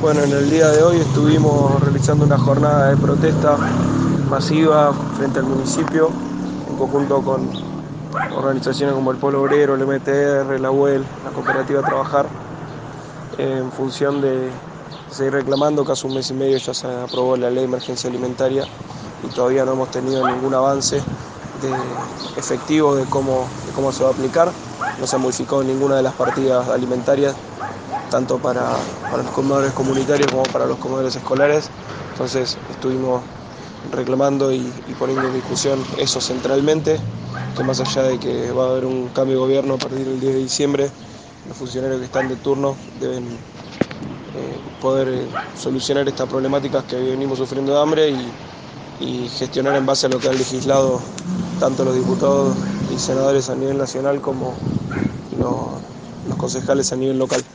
Bueno, en el día de hoy estuvimos realizando una jornada de protesta masiva frente al municipio, en conjunto con organizaciones como el Polo Obrero, el MTR, la UEL, la Cooperativa Trabajar, en función de seguir reclamando que hace un mes y medio ya se aprobó la ley de emergencia alimentaria y todavía no hemos tenido ningún avance efectivo de cómo se va a aplicar. No se ha modificado ninguna de las partidas alimentarias, tanto para los comedores comunitarios como para los comedores escolares. Entonces estuvimos reclamando y poniendo en discusión eso centralmente, que más allá de que va a haber un cambio de gobierno a partir del 10 de diciembre, los funcionarios que están de turno deben poder solucionar estas problemáticas que venimos sufriendo de hambre y gestionar en base a lo que han legislado tanto los diputados y senadores a nivel nacional como los concejales a nivel local.